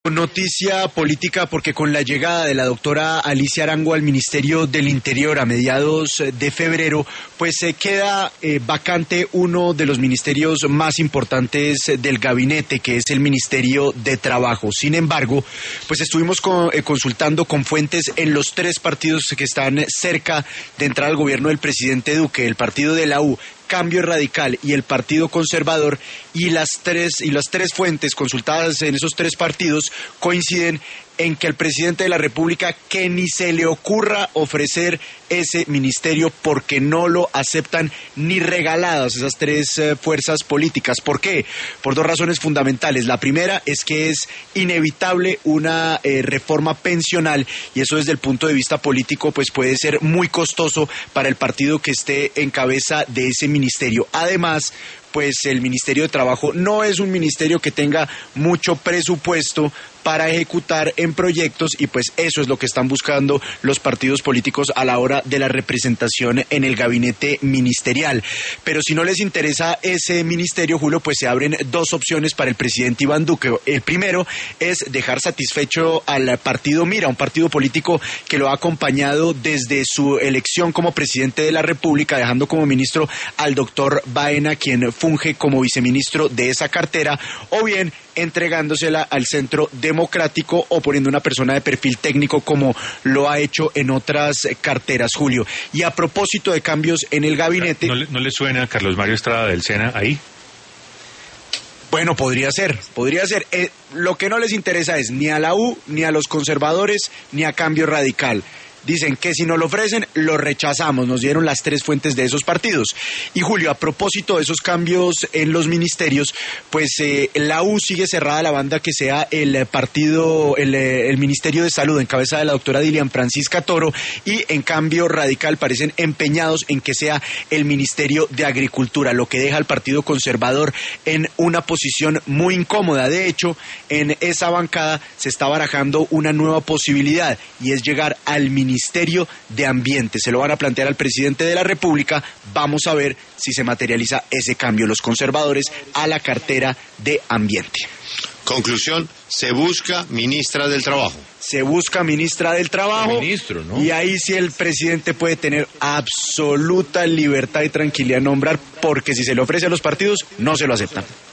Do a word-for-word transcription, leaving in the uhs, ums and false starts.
Noticia política porque con la llegada de la doctora Alicia Arango al Ministerio del Interior a mediados de febrero, pues se queda eh, vacante uno de los ministerios más importantes del gabinete, que es el Ministerio de Trabajo. Sin embargo, pues estuvimos con, eh, consultando con fuentes en los tres partidos que están cerca de entrar al gobierno del presidente Duque, el partido de la U, Cambio Radical y el Partido Conservador, y las tres y las tres fuentes consultadas en esos tres partidos coinciden en que el presidente de la República que ni se le ocurra ofrecer ese ministerio porque no lo aceptan ni regaladas esas tres eh, fuerzas políticas. ¿Por qué? Por dos razones fundamentales. La primera es que es inevitable una eh, reforma pensional y eso desde el punto de vista político pues puede ser muy costoso para el partido que esté en cabeza de ese ministerio. Además, pues el Ministerio de Trabajo no es un ministerio que tenga mucho presupuesto para ejecutar en proyectos y pues eso es lo que están buscando los partidos políticos a la hora de la representación en el gabinete ministerial. Pero si no les interesa ese ministerio, Julio, pues se abren dos opciones para el presidente Iván Duque. El primero es dejar satisfecho al partido Mira, un partido político que lo ha acompañado desde su elección como presidente de la República, dejando como ministro al doctor Baena, quien funge como viceministro de esa cartera, o bien entregándosela al Centro Democrático o poniendo una persona de perfil técnico como lo ha hecho en otras carteras, Julio. Y a propósito de cambios en el gabinete... ¿No le, no le suena a Carlos Mario Estrada del Sena ahí? Bueno, podría ser, podría ser. Eh, lo que no les interesa es ni a la U, ni a los conservadores, ni a Cambio Radical. Dicen que si nos lo ofrecen, lo rechazamos. Nos dieron las tres fuentes de esos partidos. Y Julio, a propósito de esos cambios en los ministerios, pues eh, la U sigue cerrada la banda que sea el partido, el, el Ministerio de Salud en cabeza de la doctora Dilian Francisca Toro, y en Cambio Radical parecen empeñados en que sea el Ministerio de Agricultura, lo que deja al Partido Conservador en una posición muy incómoda. De hecho, en esa bancada se está barajando una nueva posibilidad y es llegar al Ministerio Ministerio de Ambiente. Se lo van a plantear al presidente de la República. Vamos a ver si se materializa ese cambio. Los conservadores a la cartera de Ambiente. Conclusión, se busca ministra del Trabajo. Se busca ministra del Trabajo. Ministro, ¿no? Y ahí sí el presidente puede tener absoluta libertad y tranquilidad en nombrar, porque si se le ofrece a los partidos, no se lo aceptan.